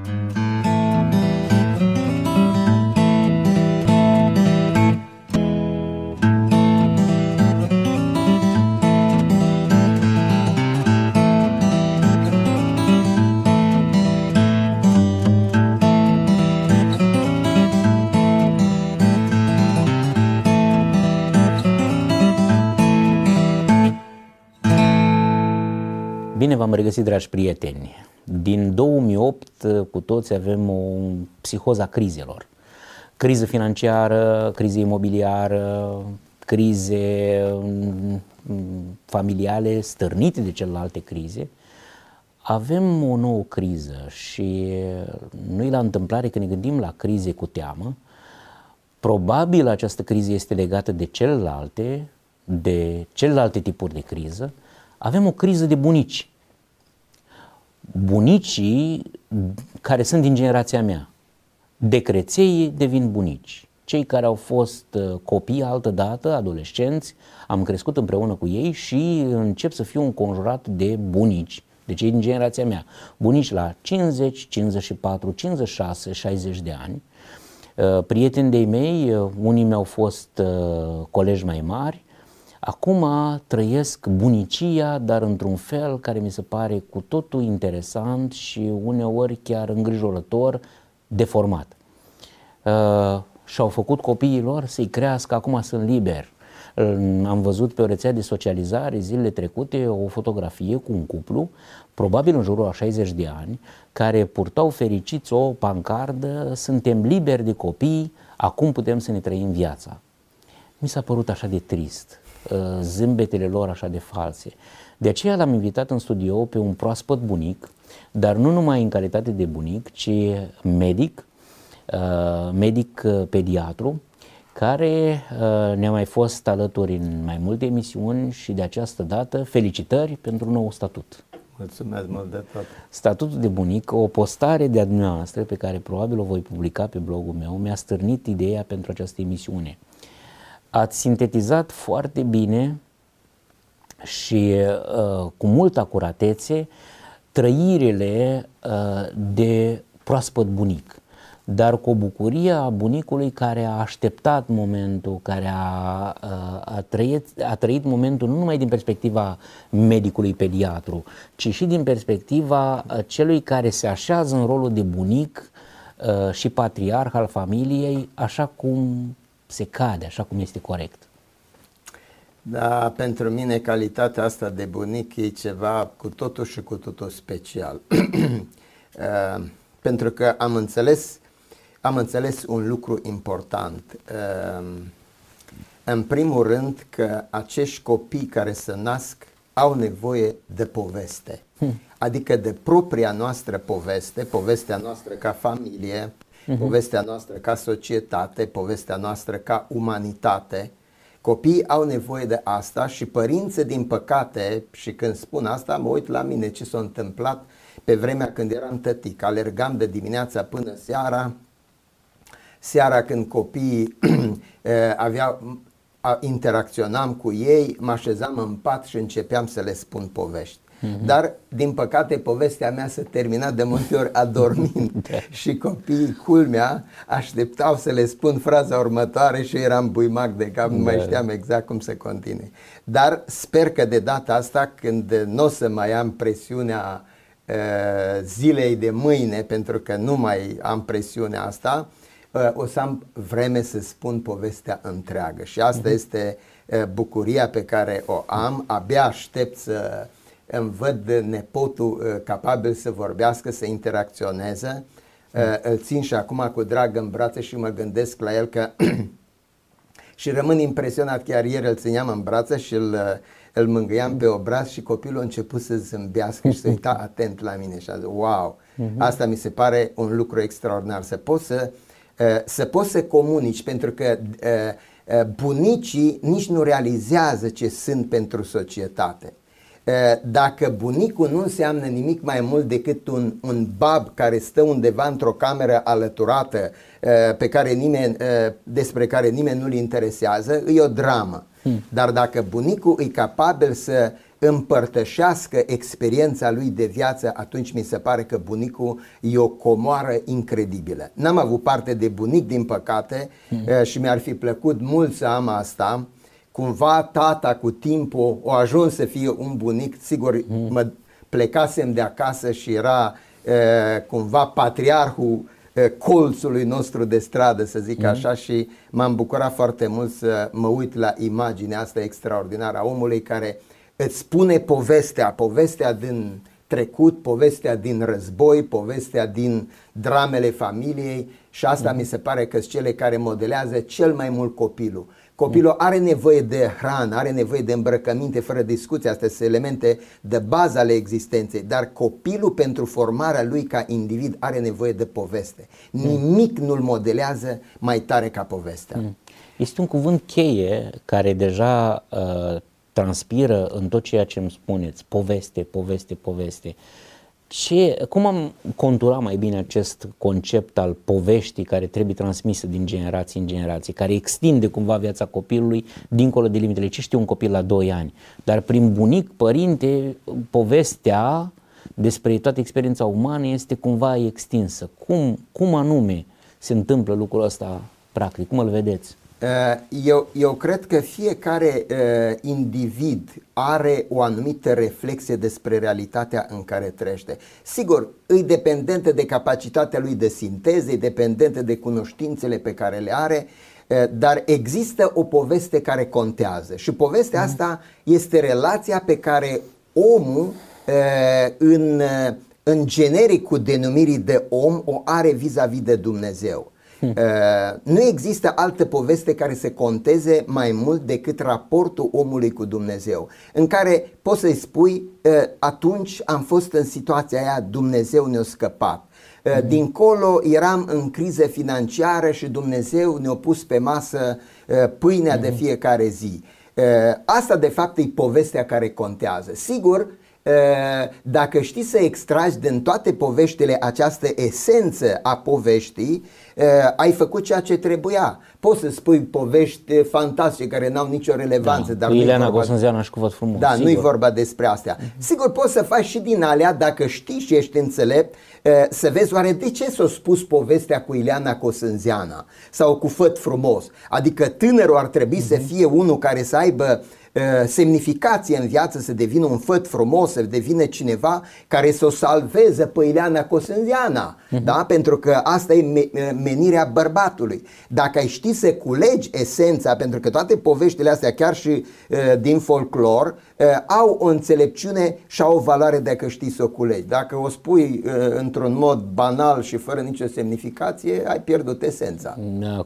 Bine v-am regăsit, dragi prieteni. Din 2008 cu toți avem o psihoză a crizelor. Criză financiară, criză imobiliară, crize familiale stârnite de celelalte crize. Avem o nouă criză și nu-i la întâmplare că ne gândim la crize cu teamă. Probabil această criză este legată de celelalte tipuri de criză. Avem o criză de bunici. Bunicii care sunt din generația mea, decreței devin bunici. Cei care au fost copii altădată, adolescenți, am crescut împreună cu ei și încep să fiu înconjurat de bunici, de cei din generația mea. Bunici la 50, 54, 56, 60 de ani. Prieteni de-ai mei, unii mi-au fost colegi mai mari. Acum trăiesc bunicia, dar într-un fel care mi se pare cu totul interesant și uneori chiar îngrijorător, deformat. Și-au făcut copiii lor să-i crească, acum sunt liberi. Am văzut pe o rețea de socializare zilele trecute o fotografie cu un cuplu, probabil în jurul a 60 de ani, care purtau fericiți o pancardă: suntem liberi de copii, acum putem să ne trăim viața. Mi s-a părut așa de trist, zâmbetele lor așa de false. De aceea l-am invitat în studio pe un proaspăt bunic, dar nu numai în calitate de bunic, ci medic pediatru, care ne-a mai fost alături în mai multe emisiuni și de această dată felicitări pentru nou statut. Mulțumesc mult de tot. Statutul de bunic, o postare de-a dumneavoastră pe care probabil o voi publica pe blogul meu, mi-a stârnit ideea pentru această emisiune. Ați sintetizat foarte bine și cu multă acuratețe trăirile de proaspăt bunic, dar cu o bucurie a bunicului care a așteptat momentul, care a trăit momentul nu numai din perspectiva medicului pediatru, ci și din perspectiva celui care se așează în rolul de bunic și patriarh al familiei, așa cum se cade, așa cum este corect. Da, pentru mine calitatea asta de bunic e ceva cu totul și cu totul special. Pentru că am înțeles un lucru important. În primul rând că acești copii care se nasc au nevoie de poveste. Adică de propria noastră poveste, povestea noastră ca familie, povestea noastră ca societate, povestea noastră ca umanitate. Copiii au nevoie de asta și părinții, din păcate, și când spun asta, mă uit la mine ce s-a întâmplat pe vremea când eram tătic. Alergam de dimineața până seara când copiii interacționam cu ei, mă așezam în pat și începeam să le spun povești. Dar, din păcate, povestea mea s-a terminat de multe ori adormind și copiii, culmea, așteptau să le spun fraza următoare și eram buimac de cap, nu mai știam exact cum să continue. Dar sper că de data asta, când nu o să mai am presiunea zilei de mâine, pentru că nu mai am presiunea asta, o să am vreme să spun povestea întreagă. Și asta este bucuria pe care o am. Abia aștept să îmi văd nepotul capabil să vorbească, să interacționeze. Îl țin și acum cu drag în brațe și mă gândesc la el că și rămân impresionat. Chiar ieri îl țineam în brațe și îl mângâiam pe obraz și copilul a început să zâmbească și să uita atent la mine și a zis: wow, asta mi se pare un lucru extraordinar, să poți să comunici, pentru că bunicii nici nu realizează ce sunt pentru societate. Dacă bunicul nu înseamnă nimic mai mult decât un bab care stă undeva într-o cameră alăturată, despre care nimeni nu-l interesează, e o dramă. Dar dacă bunicul e capabil să împărtășească experiența lui de viață, atunci mi se pare că bunicul e o comoară incredibilă. N-am avut parte de bunic, din păcate, și mi-ar fi plăcut mult să am asta. Cumva tata cu timpul a ajuns să fie un bunic, sigur mă plecasem de acasă și era cumva patriarhul colțului nostru de stradă, să zic așa, și m-am bucurat foarte mult să mă uit la imaginea asta extraordinară a omului care îți spune povestea din trecut, povestea din război, povestea din dramele familiei, și asta mi se pare că sunt cele care modelează cel mai mult copilul. Copilul are nevoie de hrană, are nevoie de îmbrăcăminte, fără discuție, astea sunt elemente de bază ale existenței, dar copilul pentru formarea lui ca individ are nevoie de poveste. Nimic nu-l modelează mai tare ca povestea. Este un cuvânt cheie care deja transpiră în tot ceea ce îmi spuneți, poveste, poveste, poveste. Cum am conturat mai bine acest concept al poveștii care trebuie transmisă din generație în generație, care extinde cumva viața copilului dincolo de limitele? Ce știe un copil la 2 ani? Dar prin bunic, părinte, povestea despre toată experiența umană este cumva extinsă. Cum anume se întâmplă lucrul ăsta practic? Cum îl vedeți? Eu cred că fiecare individ are o anumită reflexie despre realitatea în care trăiește. Sigur, e dependentă de capacitatea lui de sinteză, e dependentă de cunoștințele pe care le are, dar există o poveste care contează și povestea asta este relația pe care omul în genericul denumirii de om o are vis-a-vis de Dumnezeu. Nu există altă poveste care să conteze mai mult decât raportul omului cu Dumnezeu, în care poți să-i spui atunci am fost în situația aia, Dumnezeu ne-a scăpat. Dincolo eram în criză financiară și Dumnezeu ne-a pus pe masă pâinea de fiecare zi. Asta de fapt e povestea care contează. Sigur, dacă știi să extragi din toate poveștile această esență a poveștii, ai făcut ceea ce trebuia. Poți să spui povești fantastice care n-au nicio relevanță, dar Ileana Cosânzeana și Cuvăt Frumos. Da, nu-i vorba despre astea. Sigur, poți să faci și din alea, dacă știi și ești înțelept, să vezi oare de ce s-a spus povestea cu Ileana Cosânzeana sau cu Făt Frumos. Adică tânărul ar trebui să fie unul care să aibă semnificație în viață, să devină un făt frumos, să devină cineva care să o salveze pe Ileana Cosânzeana, da? Pentru că asta e menirea bărbatului. Dacă ai ști să culegi esența, pentru că toate poveștile astea, chiar și din folclor, au o înțelepciune și au o valoare dacă știi să o culegi. Dacă o spui într-un mod banal și fără nicio semnificație, ai pierdut esența. Da,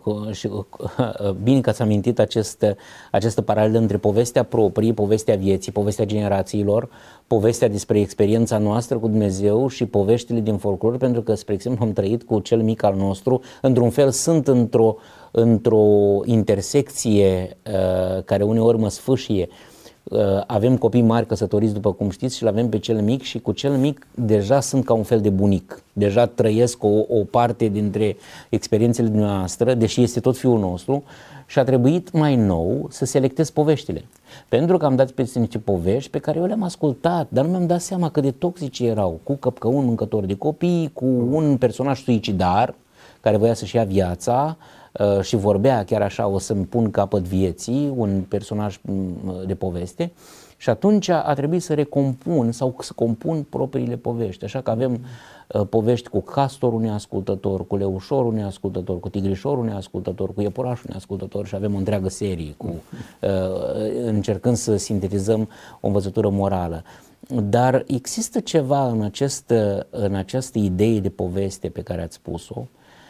bine că ați amintit această paralelă între povestea proprie, povestea vieții, povestea generațiilor, povestea despre experiența noastră cu Dumnezeu și poveștile din folclor, pentru că, spre exemplu, am trăit cu cel mic al nostru, într-un fel sunt într-o intersecție care uneori mă sfâșie. Avem copii mari căsătoriți, după cum știți, și l-avem pe cel mic și cu cel mic deja sunt ca un fel de bunic. Deja trăiesc o parte dintre experiențele noastre, deși este tot fiul nostru, și a trebuit mai nou să selectez poveștile. Pentru că am dat peste niște povești pe care eu le-am ascultat, dar nu mi-am dat seama cât de toxice erau, cu căpcăun mâncător de copii, cu un personaj suicidar care voia să-și ia viața și vorbea chiar așa, o să-mi pun capăt vieții, un personaj de poveste, și atunci a trebuit să recompun sau să compun propriile povești. Așa că avem povești cu castorul neascultător, cu leușorul neascultător, cu tigrișorul neascultător, cu iepurașul neascultător, și avem o întreagă serie încercând să sintetizăm o învățătură morală. Dar există ceva în această idee de poveste pe care ați spus-o,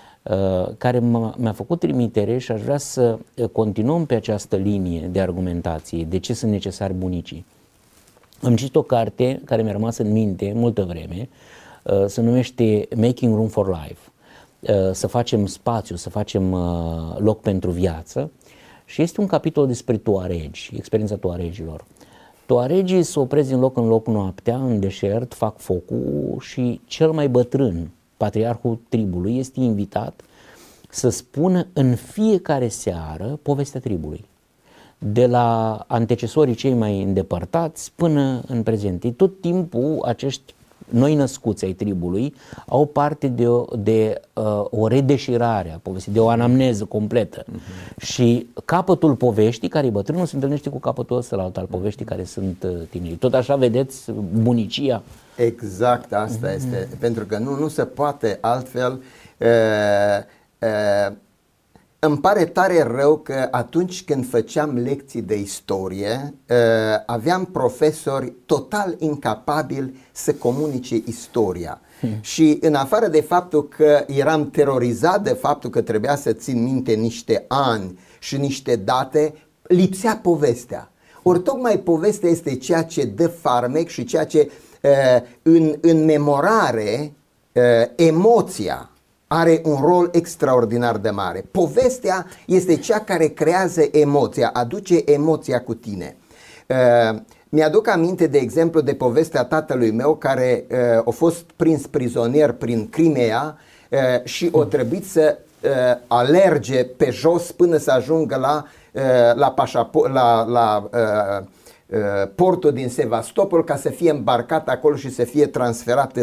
care mi-a făcut trimitere și aș vrea să continuăm pe această linie de argumentație. De ce sunt necesari bunicii? Am citit o carte care mi-a rămas în minte multă vreme, se numește Making Room for Life, să facem spațiu, să facem loc pentru viață, și este un capitol despre tuaregi, experiența tuaregilor. Tuaregii se opresc din loc în loc noaptea, în deșert, fac focul și cel mai bătrân, patriarhul tribului, este invitat să spună în fiecare seară povestea tribului. de la antecesorii cei mai îndepărtați până în prezent. Tot timpul acești noi născuți ai tribului au parte de o redeșirare a povestii, de o anamneză completă. Și capătul poveștii, care e bătrânul, se întâlnește cu capătul ăsta al poveștii, care sunt tinerii. Tot așa vedeți bunicia? Exact, asta este. Pentru că nu se poate altfel. Îmi pare tare rău că atunci când făceam lecții de istorie, aveam profesori total incapabili să comunice istoria. Și în afară de faptul că eram terorizat de faptul că trebuia să țin minte niște ani și niște date, lipsea povestea. Ori tocmai povestea este ceea ce dă farmec și ceea ce în memorare emoția are un rol extraordinar de mare. Povestea este cea care creează emoția, aduce emoția cu tine. Mi-aduc aminte, de exemplu, de povestea tatălui meu care a fost prins prizonier prin Crimea și a trebuit să alerge pe jos până să ajungă la portul din Sevastopol, ca să fie îmbarcat acolo și să fie transferat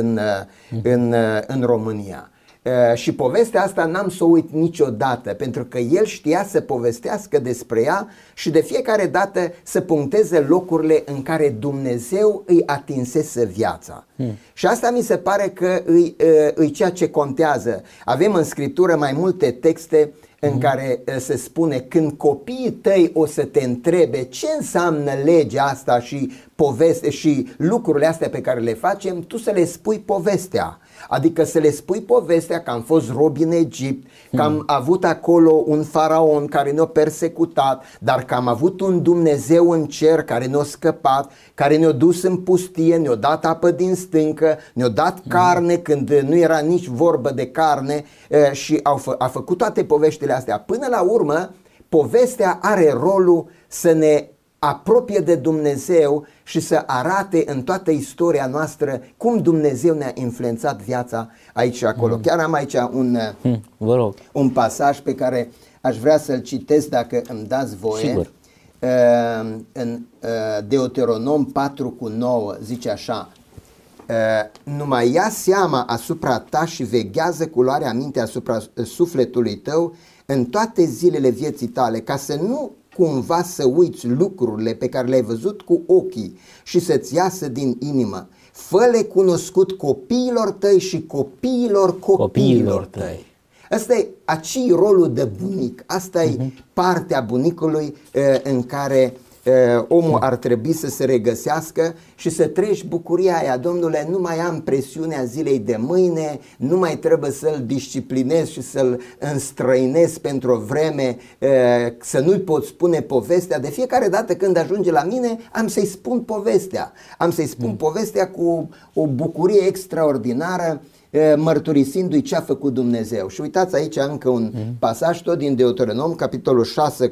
în România. Și povestea asta n-am să o uit niciodată, pentru că el știa să povestească despre ea și de fiecare dată să puncteze locurile în care Dumnezeu îi atinsese viața. Și asta mi se pare că îi ceea ce contează. Avem în Scriptură mai multe texte în care se spune: când copiii tăi o să te întrebe ce înseamnă legea asta și poveste și lucrurile astea pe care le facem, tu să le spui povestea. Adică să le spui povestea că am fost robi în Egipt, că am avut acolo un faraon care ne-a persecutat, dar că am avut un Dumnezeu în cer care ne-a scăpat, care ne-a dus în pustie, ne-a dat apă din stâncă, ne-a dat carne când nu era nici vorbă de carne și a făcut toate poveștile astea. Până la urmă, povestea are rolul să ne apropie de Dumnezeu și să arate în toată istoria noastră cum Dumnezeu ne-a influențat viața aici și acolo. Chiar am aici un pasaj pe care aș vrea să-l citesc, dacă îmi dați voie. Sigur. În Deuteronom 4:9 zice așa: numai ia seama asupra ta și veghează cu luarea minte asupra sufletului tău în toate zilele vieții tale, ca să nu cumva să uiți lucrurile pe care le-ai văzut cu ochii și să-ți iasă din inimă. Fă-le cunoscut copiilor tăi și copiilor tăi. Asta e rolul de bunic. Asta e partea bunicului în care omul ar trebui să se regăsească și să treci bucuria aia. Domnule, nu mai am presiunea zilei de mâine, nu mai trebuie să-l disciplinez și să-l înstrăinez pentru o vreme, să nu-i pot spune povestea. De fiecare dată când ajunge la mine, am să-i spun povestea. Am să-i spun povestea cu o bucurie extraordinară, mărturisindu-i ce a făcut Dumnezeu. Și uitați aici încă un pasaj tot din Deuteronom, capitolul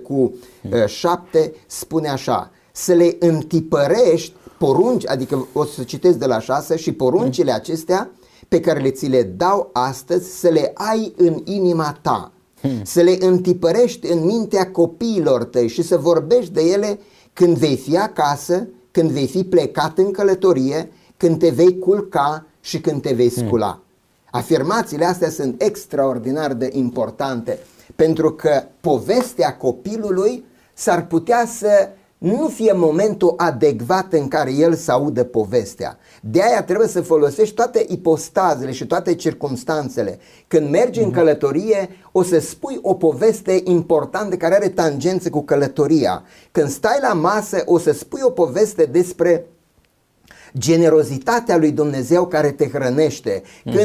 6:7, spune așa: să le întipărești porunci, adică o să citesc de la 6, și poruncile acestea pe care ți le dau astăzi să le ai în inima ta, să le întipărești în mintea copiilor tăi și să vorbești de ele când vei fi acasă, când vei fi plecat în călătorie, când te vei culca și când te vei scula. Afirmațiile astea sunt extraordinar de importante, pentru că povestea copilului s-ar putea să nu fie momentul adecvat în care el să audă povestea. De aia trebuie să folosești toate ipostazele și toate circumstanțele. Când mergi în călătorie, o să spui o poveste importantă care are tangențe cu călătoria. Când stai la masă, o să spui o poveste despre generozitatea lui Dumnezeu care te hrănește.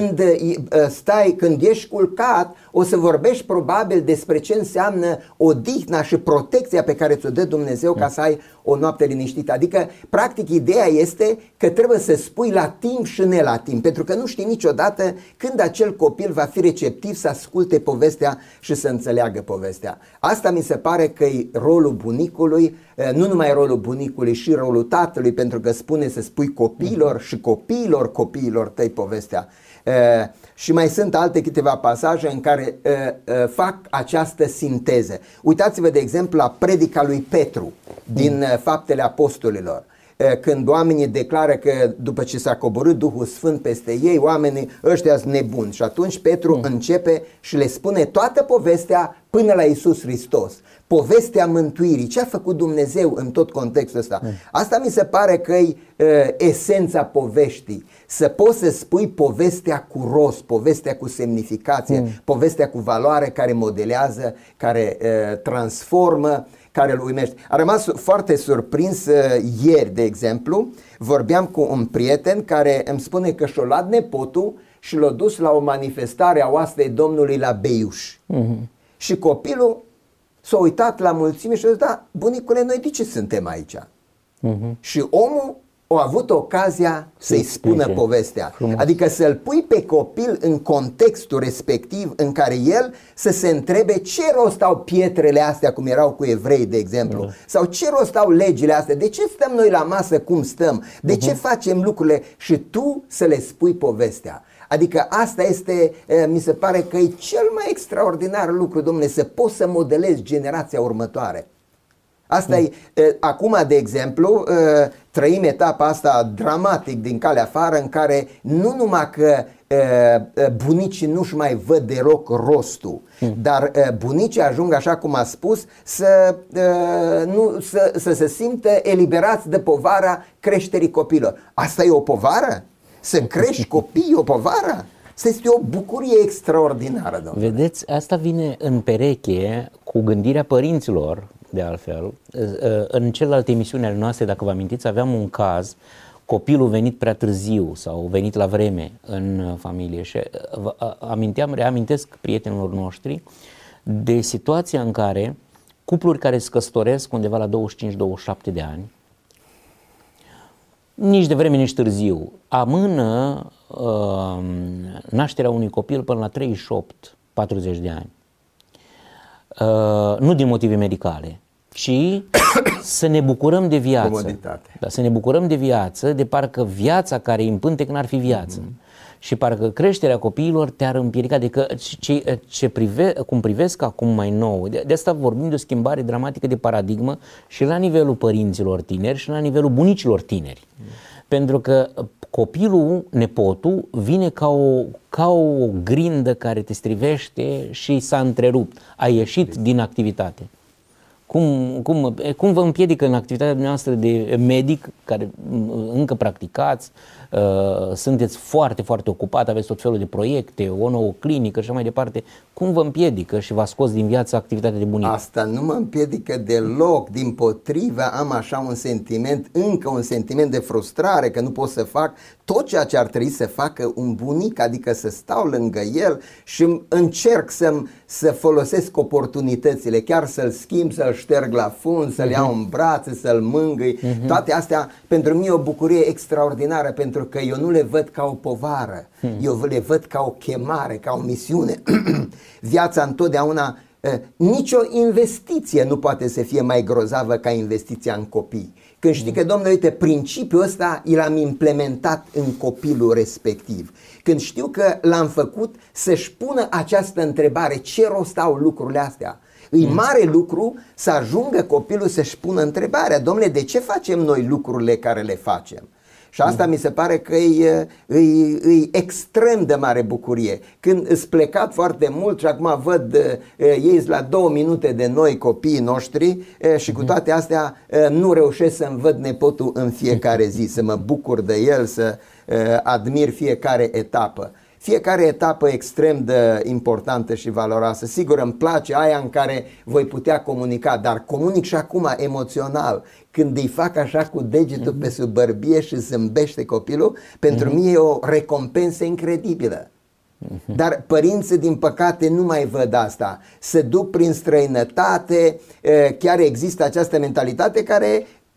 Când ești culcat, o să vorbești probabil despre ce înseamnă odihna și protecția pe care ți-o dă Dumnezeu ca să ai o noapte liniștită. Adică, practic, ideea este că trebuie să spui la timp și ne la timp, pentru că nu știi niciodată când acel copil va fi receptiv să asculte povestea și să înțeleagă povestea. Asta mi se pare că e rolul bunicului, nu numai rolul bunicului, și rolul tatălui, pentru că spune să spui copiilor și copiilor tăi povestea. Și mai sunt alte câteva pasaje în care fac această sinteză. Uitați-vă, de exemplu, la predica lui Petru din Faptele Apostolilor, când oamenii declară că după ce s-a coborât Duhul Sfânt peste ei, oamenii ăștia sunt nebuni. Și atunci Petru începe și le spune toată povestea până la Iisus Hristos. Povestea mântuirii, ce a făcut Dumnezeu în tot contextul ăsta. Asta mi se pare că e esența poveștii. Să poți să spui povestea cu rost, povestea cu semnificație, povestea cu valoare, care modelează, care transformă, care îl uimește. Am rămas foarte surprins ieri, de exemplu, vorbeam cu un prieten care îmi spune că și-a luat nepotul și l-a dus la o manifestare a oastei Domnului la Beiuș. Și copilul s-a uitat la mulțime și a zis, da, bunicule, noi de ce suntem aici? Și omul a avut ocazia să-i spună povestea. Frumos. Adică să-l pui pe copil în contextul respectiv în care el să se întrebe ce rost au pietrele astea, cum erau cu evrei, de exemplu, sau ce rost au legile astea, de ce stăm noi la masă cum stăm, de ce facem lucrurile, și tu să le spui povestea. Adică asta este, mi se pare că e cel mai extraordinar lucru, domnule, să poți să modelezi generația următoare. Asta e, acum, de exemplu, trăim etapa asta dramatic din calea afară, în care nu numai că bunicii nu-și mai văd deloc rostul, dar bunicii ajung, așa cum a spus, să se simtă eliberați de povara creșterii copilor. Asta e o povară? Să crești copii e o povară? Asta este o bucurie extraordinară, domnule. Vedeți, asta vine în pereche cu gândirea părinților, de altfel. În celelalte emisiuni ale noastre, dacă vă amintiți, aveam un caz, copilul venit prea târziu sau venit la vreme în familie, și reamintesc prietenilor noștri de situația în care cupluri care se căsătoresc undeva la 25-27 de ani, nici de vreme, nici târziu, amână nașterea unui copil până la 38-40 de ani. Nu din motive medicale, ci să ne bucurăm de viață. Comoditate. Da, să ne bucurăm de viață, de parcă viața care îi împântec n-ar fi viață. Și parcă creșterea copiilor te-ar împiedica, adică cum privesc acum mai nou, de asta vorbim de o schimbare dramatică de paradigmă și la nivelul părinților tineri și la nivelul bunicilor tineri. Pentru că copilul, nepotul, vine ca o grindă care te strivește și s-a întrerupt, a ieșit din activitate. Cum vă împiedică în activitatea dumneavoastră de medic, care încă practicați, sunteți foarte, foarte ocupat, aveți tot felul de proiecte, o nouă clinică și așa mai departe, cum vă împiedică și v-a scos din viață activitatea de bunic? Asta nu mă împiedică deloc, dimpotrivă, am așa încă un sentiment de frustrare că nu pot să fac tot ceea ce ar trebui să facă un bunic, adică să stau lângă el și încerc să folosesc oportunitățile, chiar să-l schimb, să-l șterg la fund, să-l iau în brațe, să-l mângâi. Toate astea pentru mine e o bucurie extraordinară, pentru că eu nu le văd ca o povară, eu le văd ca o chemare, ca o misiune. Viața întotdeauna, nicio investiție nu poate să fie mai grozavă ca investiția în copii. Când știi că, domnule, uite, principiul ăsta l-am implementat în copilul respectiv. Când știu că l-am făcut să-și pună această întrebare, ce rost au lucrurile astea? E mare lucru să ajungă copilul să-și pună întrebarea, domnule, de ce facem noi lucrurile care le facem? Și asta mi se pare că e extrem de mare bucurie. Când îți plecat foarte mult și acum văd, ei la 2 minute de noi, copiii noștri, și cu toate astea nu reușesc să-mi văd nepotul în fiecare zi, să mă bucur de el, să admir fiecare etapă. Fiecare etapă extrem de importantă și valoroasă. Sigur, îmi place aia în care voi putea comunica, dar comunic și acum emoțional. Când îi fac așa cu degetul pe sub bărbie și zâmbește copilul, pentru mine e o recompensă incredibilă. Dar părinții, din păcate, nu mai văd asta. Se duc prin străinătate, chiar există această mentalitate care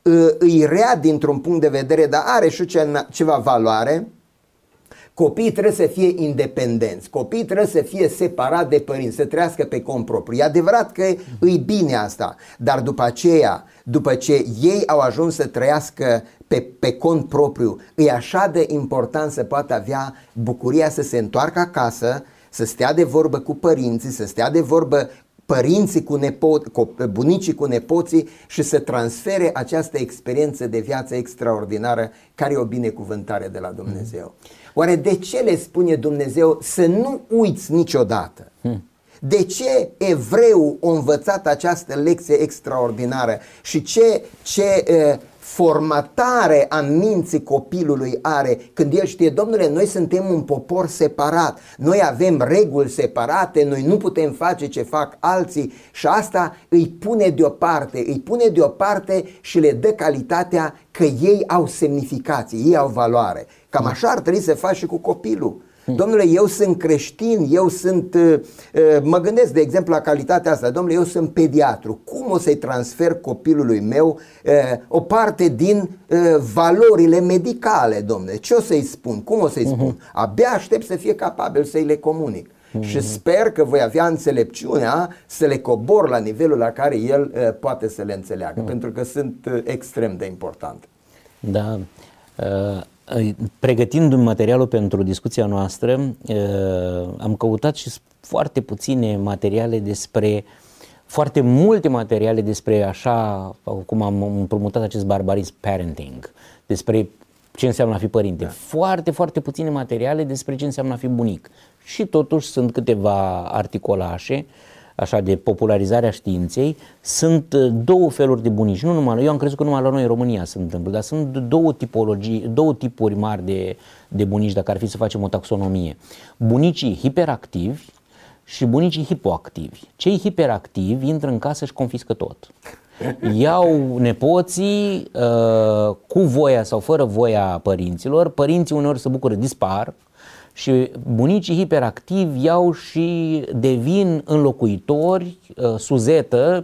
îi rea dintr-un punct de vedere, dar are și ceva valoare. Copiii trebuie să fie independenți, copiii trebuie să fie separați de părinți, să trăiască pe cont propriu. E adevărat că îi bine asta, dar după aceea, după ce ei au ajuns să trăiască pe cont propriu, e așa de important să poată avea bucuria să se întoarcă acasă, să stea de vorbă cu părinții, să stea de vorbă părinții cu bunicii cu nepoții și să transfere această experiență de viață extraordinară care e o binecuvântare de la Dumnezeu. Oare de ce le spune Dumnezeu să nu uiți niciodată? De ce evreul a învățat această lecție extraordinară și ce formatare a minții copilului are când el știe, domnule, noi suntem un popor separat, noi avem reguli separate, noi nu putem face ce fac alții și asta îi pune deoparte și le dă calitatea că ei au semnificație, ei au valoare. Cam așa ar trebui să faci și cu copilul. Domnule, eu sunt creștin, mă gândesc de exemplu la calitatea asta, domnule, eu sunt pediatru, cum o să-i transfer copilului meu o parte din valorile medicale, domnule, ce o să-i spun, cum o să-i spun, abia aștept să fie capabil să-i le comunic. Și sper că voi avea înțelepciunea să le cobor la nivelul la care el poate să le înțeleagă, pentru că sunt extrem de importante. Da. Pregătindu-mi materialul pentru discuția noastră, am căutat și foarte multe materiale despre așa cum am împrumutat acest barbarism parenting, despre ce înseamnă a fi părinte. Da. Foarte, foarte puține materiale despre ce înseamnă a fi bunic. Și totuși sunt câteva articolașe așa de popularizarea științei. Sunt două feluri de bunici, nu numai, eu am crezut că numai la noi în România se întâmplă, dar sunt două tipuri mari de bunici, dacă ar fi să facem o taxonomie. Bunicii hiperactivi și bunicii hipoactivi. Cei hiperactivi intră în casă și confiscă tot. Iau nepoții cu voia sau fără voia părinților, părinții uneori se bucură, dispar. Și bunicii hiperactivi iau și devin înlocuitori, suzetă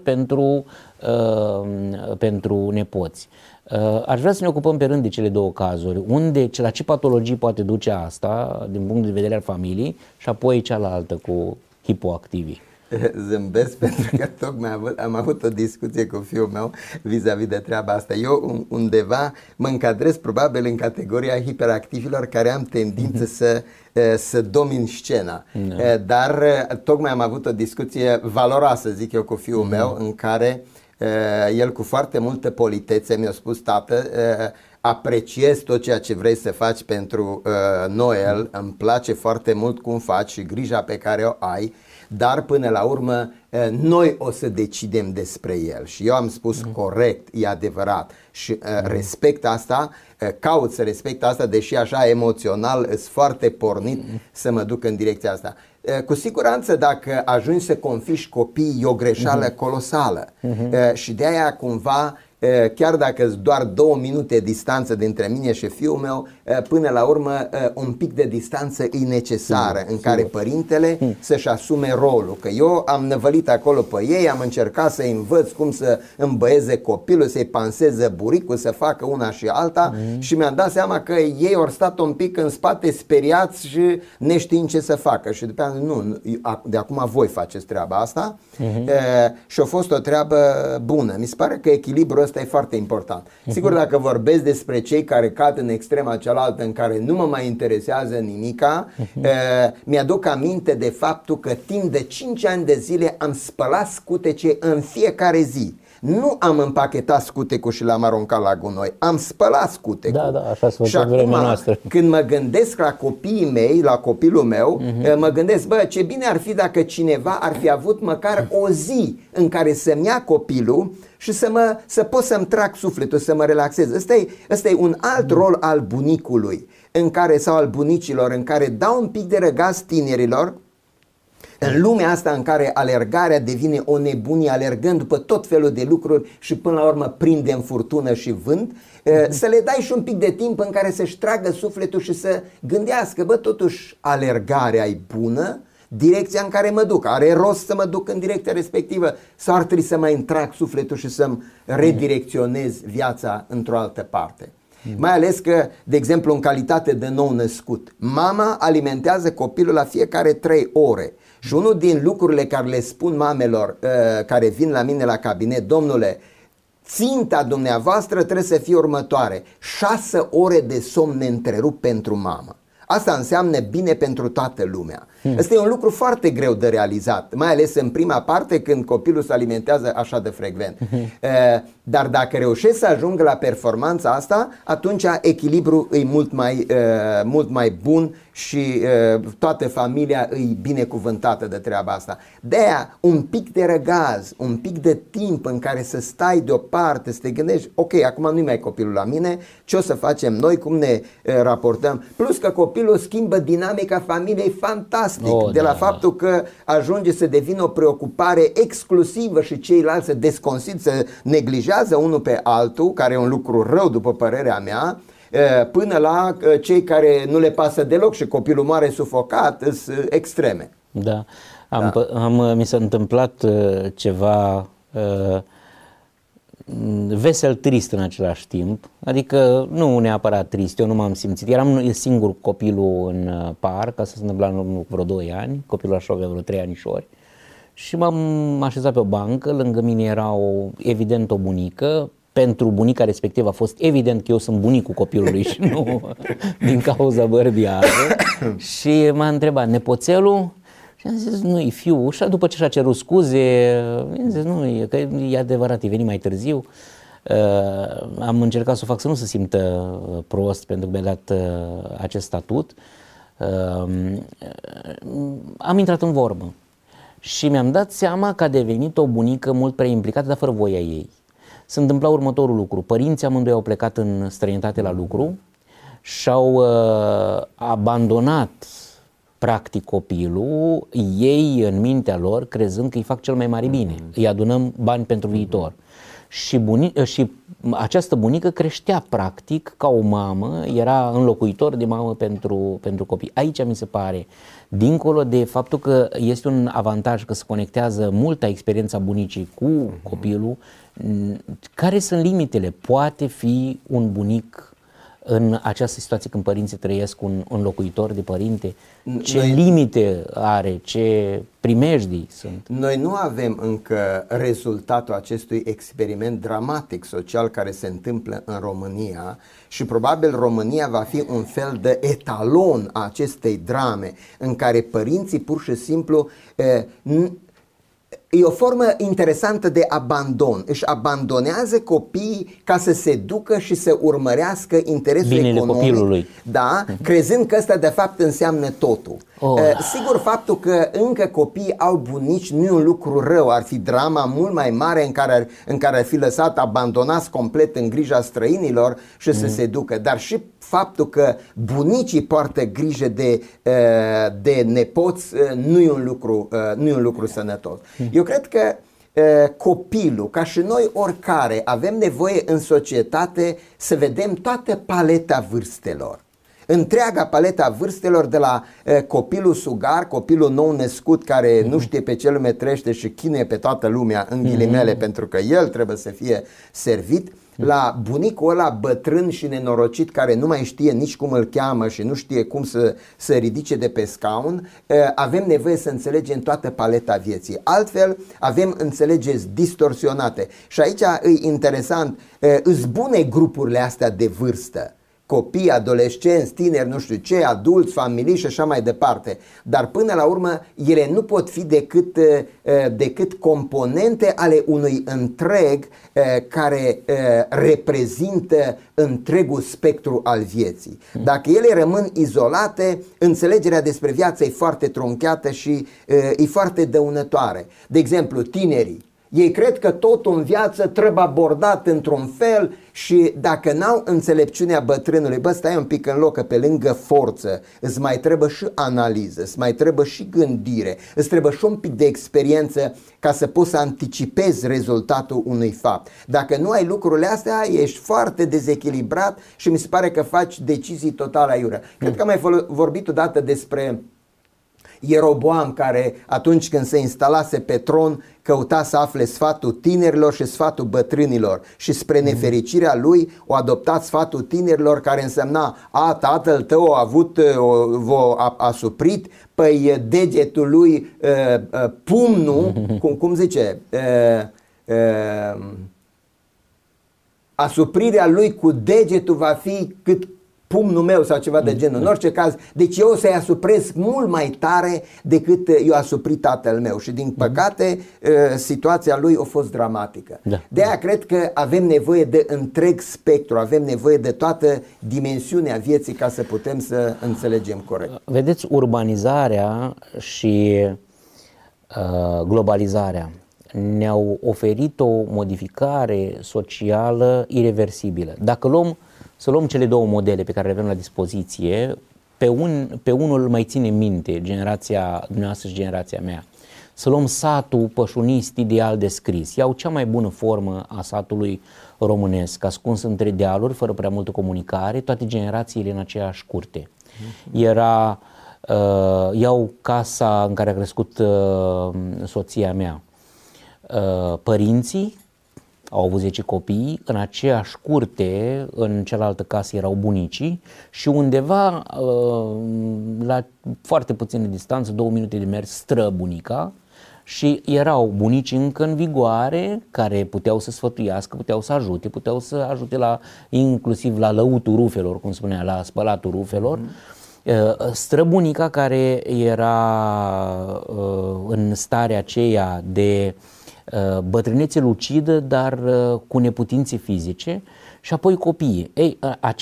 pentru nepoți. Aș vrea să ne ocupăm pe rând de cele două cazuri, la ce patologii poate duce asta din punct de vedere al familiei și apoi cealaltă cu hipoactivii. Zâmbesc pentru că tocmai am avut o discuție cu fiul meu vis-a-vis de treaba asta. Eu undeva mă încadrez probabil în categoria hiperactivilor care am tendință să domin scena. Dar tocmai am avut o discuție valoroasă, zic eu, cu fiul meu, în care el cu foarte multă politețe mi-a spus: tată, apreciez tot ceea ce vrei să faci pentru Noel, îmi place foarte mult cum faci și grija pe care o ai, dar până la urmă noi o să decidem despre el. Și eu am spus corect, e adevărat și respect asta, caut să respect asta, deși așa emoțional sunt foarte pornit să mă duc în direcția asta. Cu siguranță dacă ajungi să confiști copiii e o greșeală colosală și de aia cumva, chiar dacă sunt doar 2 minute distanță dintre mine și fiul meu, până la urmă un pic de distanță e necesară în care părintele să-și asume rolul. Că eu am năvălit acolo pe ei, am încercat să învăț cum să îmbăieze copilul, să-i panseze buricul, să facă una și alta și mi-am dat seama că ei au stat un pic în spate speriați și neștiind ce să facă. Și după aceea, nu, de acum voi faceți treaba asta și a fost o treabă bună. Mi se pare că echilibrul ăsta e foarte important. Sigur, dacă vorbesc despre cei care cad în extrema cealaltă în care nu mă mai interesează nimica, mi-aduc aminte de faptul că timp de 5 ani de zile am spălat scutece în fiecare zi. Nu am împachetat scutecul și l-am aruncat la gunoi, am spălat scutecul. Da, așa se și face vremea noastră. Când mă gândesc la copiii mei, la copilul meu, mă gândesc, bă, ce bine ar fi dacă cineva ar fi avut măcar o zi în care să-mi ia copilul și să pot să-mi trag sufletul, să mă relaxez. Ăsta e un alt rol al bunicului sau al bunicilor, în care dau un pic de răgaz tinerilor. În lumea asta în care alergarea devine o nebunie, alergând după tot felul de lucruri și până la urmă prindem furtună și vânt, să le dai și un pic de timp în care să-și tragă sufletul și să gândească, bă, totuși alergarea e bună, direcția în care mă duc? Are rost să mă duc în direcția respectivă sau ar trebui să mai întrag sufletul și să-mi redirecționez viața într-o altă parte? Mai ales că, de exemplu, în calitate de nou născut, mama alimentează copilul la fiecare 3 ore. Și unul din lucrurile care le spun mamelor care vin la mine la cabinet: domnule, ținta dumneavoastră trebuie să fie următoare: 6 ore de somn neîntrerupt pentru mamă. Asta înseamnă bine pentru toată lumea. Ăsta e un lucru foarte greu de realizat, mai ales în prima parte când copilul se alimentează așa de frecvent. Dar dacă reușești să ajungă la performanța asta, atunci echilibrul e mult mai bun și toată familia e binecuvântată de treaba asta. De-aia un pic de răgaz, un pic de timp în care să stai deoparte, să te gândești: ok, acum nu-i mai copilul la mine, ce o să facem noi, cum ne raportăm? Plus că copilul schimbă dinamica familiei fantastic, de la faptul că ajunge să devină o preocupare exclusivă și ceilalți se desconsideră, se neglijează unul pe altul, care e un lucru rău după părerea mea, până la cei care nu le pasă deloc și copilul moare sufocat, sunt extreme. Da, mi s-a întâmplat ceva vesel trist în același timp, adică nu neapărat trist, eu nu m-am simțit, eram singur copilul în parc, asta se întâmpla în vreo 2 ani, copilul așa avea vreo 3 anișori și m-am așezat pe o bancă, lângă mine era evident o bunică. Pentru bunica respectivă a fost evident că eu sunt bunicul copilului și nu din cauza bărbii aia. Și m-a întrebat: nepoțelul? Și am zis: nu-i fiu. Și după ce și-a cerut scuze, am zis: nu, că e adevărat, e venit mai târziu. Am încercat să o fac să nu se simtă prost pentru că mi-a dat acest statut. Am intrat în vorbă și mi-am dat seama că a devenit o bunică mult prea implicată, dar fără voia ei. Se întâmpla următorul lucru: părinții amândoi au plecat în străinătate la lucru și-au abandonat practic copilul, ei în mintea lor crezând că îi fac cel mai mare bine, îi adunăm bani pentru viitor. Și această bunică creștea practic ca o mamă, era înlocuitor de mamă pentru copii. Aici mi se pare, dincolo de faptul că este un avantaj că se conectează multă experiența bunicii cu copilul, care sunt limitele? Poate fi un bunic în această situație când părinții trăiesc un înlocuitor de părinte? Ce limite are? Ce primejdii sunt? Noi nu avem încă rezultatul acestui experiment dramatic social care se întâmplă în România și probabil România va fi un fel de etalon a acestei drame în care părinții pur și simplu e o formă interesantă de abandon. Își abandonează copiii ca să se ducă și să urmărească interesul binele economic, copilului. da, crezând că ăsta de fapt înseamnă totul. Sigur, faptul că încă copiii au bunici nu e un lucru rău, ar fi drama mult mai mare în care ar fi lăsat abandonați complet în grija străinilor și să se ducă, dar și faptul că bunicii poartă grijă de nepoți nu e un lucru sănătos. Eu cred că copilul, ca și noi oricare, avem nevoie în societate să vedem toată paleta vârstelor. Întreaga paleta vârstelor, de la copilul sugar, copilul nou născut care nu știe pe ce lume trăiește și chinuie pe toată lumea în ghilimele pentru că el trebuie să fie servit, la bunicul ăla bătrân și nenorocit care nu mai știe nici cum îl cheamă și nu știe cum să ridice de pe scaun. Avem nevoie să înțelegem toată paleta vieții. Altfel avem înțelegeri distorsionate. Și aici e interesant, îs bune grupurile astea de vârstă. Copii, adolescenți, tineri, nu știu ce, adulți, familii și așa mai departe. Dar până la urmă ele nu pot fi decât componente ale unui întreg care reprezintă întregul spectru al vieții. Dacă ele rămân izolate, înțelegerea despre viață e foarte trunchiată și e foarte dăunătoare. De exemplu, tinerii. Ei cred că totul în viață trebuie abordat într-un fel și dacă n-au înțelepciunea bătrânului, stai un pic în loc, că pe lângă forță îți mai trebuie și analiză, îți mai trebuie și gândire, îți trebuie și un pic de experiență ca să poți să anticipezi rezultatul unui fapt. Dacă nu ai lucrurile astea, ești foarte dezechilibrat și mi se pare că faci decizii total aiurea. Cred că am mai vorbit odată despre Ieroboam, care atunci când se instalase pe tron căuta să afle sfatul tinerilor și sfatul bătrânilor și spre nefericirea lui o adoptat sfatul tinerilor, care însemna: a, tatăl tău a avut, a suprit, păi degetul lui, pumnul, cum zice, asuprirea lui cu degetul va fi cât pumnul meu sau ceva de genul. În orice caz, deci eu o să-i asupresc mult mai tare decât eu asuprit tatăl meu. Și din păcate situația lui a fost dramatică. De aia cred că avem nevoie de întreg spectru, avem nevoie de toată dimensiunea vieții ca să putem să înțelegem corect. Vedeți, urbanizarea și globalizarea ne-au oferit o modificare socială ireversibilă. Dacă să luăm cele două modele pe care le avem la dispoziție, pe unul mai ține minte generația dumneavoastră și generația mea. Să luăm satul pășunist ideal descris. Iau cea mai bună formă a satului românesc, ascuns între dealuri, fără prea multă comunicare, toate generațiile în aceeași curte. Iau casa în care a crescut soția mea. Părinții au avut 10 copii, în aceeași curte, în cealaltă casă erau bunicii și undeva la foarte puțină distanță, 2 minute de mers, străbunica, și erau bunici încă în vigoare care puteau să sfătuiască, puteau să ajute inclusiv la lăutul rufelor, cum spunea, la spălatul rufelor. Străbunica, care era în starea aceea de bătrânețe lucidă, dar cu neputințe fizice, și apoi copiii. Ei,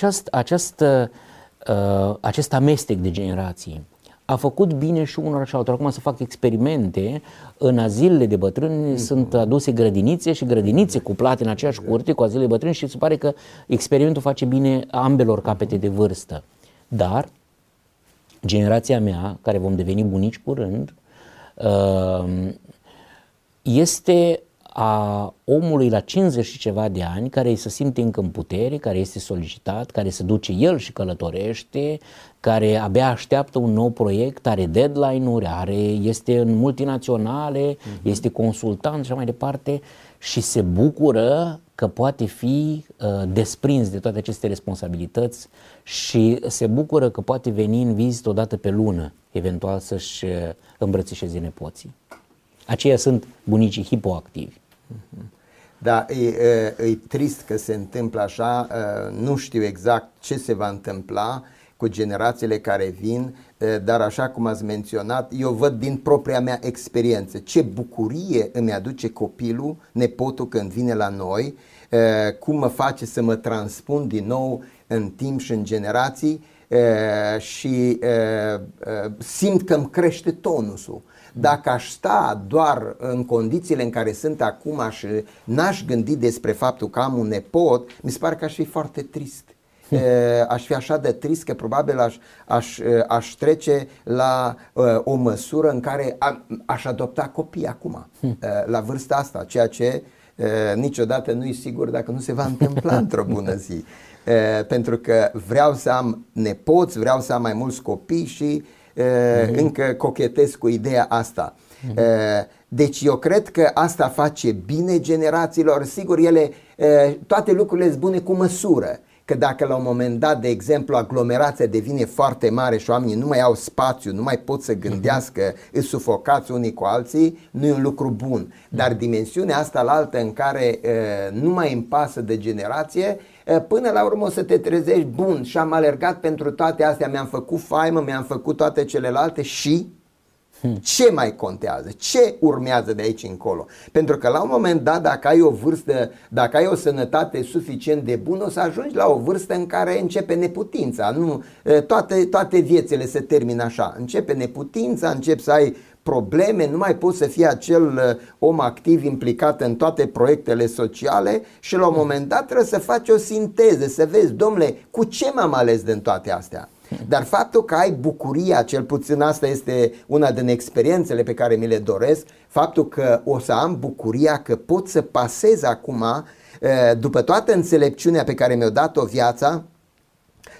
acest amestec de generații a făcut bine și unora și altora. Acum să fac experimente în azilele de bătrâni, sunt aduse grădinițe și grădinițe cuplate în aceeași curte cu azilele de bătrâni și se pare că experimentul face bine ambelor capete de vârstă. Dar generația mea, care vom deveni bunici curând, este a omului la 50 și ceva de ani, care se simte încă în putere, care este solicitat, care se duce el și călătorește, care abia așteaptă un nou proiect, are deadline-uri, este în multinaționale, este consultant și așa mai departe, și se bucură că poate fi desprins de toate aceste responsabilități și se bucură că poate veni în vizită o dată pe lună, eventual să-și îmbrățișeze nepoții. Aceia sunt bunicii hipoactivi. Da, e trist că se întâmplă așa, nu știu exact ce se va întâmpla cu generațiile care vin, dar așa cum ați menționat, eu văd din propria mea experiență ce bucurie îmi aduce copilul, nepotul, când vine la noi, cum mă face să mă transpun din nou în timp și în generații și simt că îmi crește tonusul. Dacă aș sta doar în condițiile în care sunt acum și n-aș gândi despre faptul că am un nepot, mi se pare că aș fi foarte trist. Aș fi așa de trist că probabil aș trece la o măsură în care aș adopta copii acum, la vârsta asta, ceea ce niciodată nu e sigur dacă nu se va întâmpla într-o bună zi. Pentru că vreau să am nepoți, vreau să am mai mulți copii și încă cochetez cu ideea asta. Deci eu cred că asta face bine generațiilor. Sigur, toate lucrurile sunt bune cu măsură. Că dacă la un moment dat, de exemplu, aglomerația devine foarte mare și oamenii nu mai au spațiu, nu mai pot să gândească, îți sufocați unii cu alții, nu e un lucru bun. Dar dimensiunea asta la altă, în care nu mai îmi pasă de generație, până la urmă o să te trezești: bun, și am alergat pentru toate astea, mi-am făcut faimă, mi-am făcut toate celelalte și ce mai contează? Ce urmează de aici încolo? Pentru că la un moment dat, dacă ai o vârstă, dacă ai o sănătate suficient de bună, o să ajungi la o vârstă în care începe neputința. Nu, toate viețile se termină așa. Începe neputința, începi să ai probleme, nu mai poți să fii acel om activ implicat în toate proiectele sociale și la un moment dat trebuie să faci o sinteză, să vezi: domnule, cu ce m-am ales din toate astea? Dar faptul că ai bucuria, cel puțin asta este una din experiențele pe care mi le doresc, faptul că o să am bucuria că pot să pasez acum, după toată înțelepciunea pe care mi-a dat-o viața,